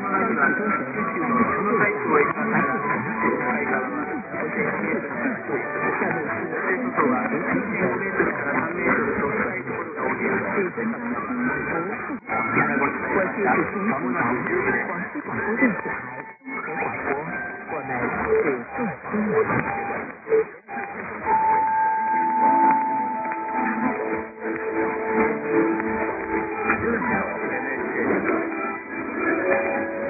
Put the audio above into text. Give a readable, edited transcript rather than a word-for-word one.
なくなる九州のそのタイプを描いた日本海側は5000メートルから低い。南西諸島は25メートルから3メートルと深いところが多いです。米子市のまもなく10時です。 广西广播电视台和广播，我们始作新闻。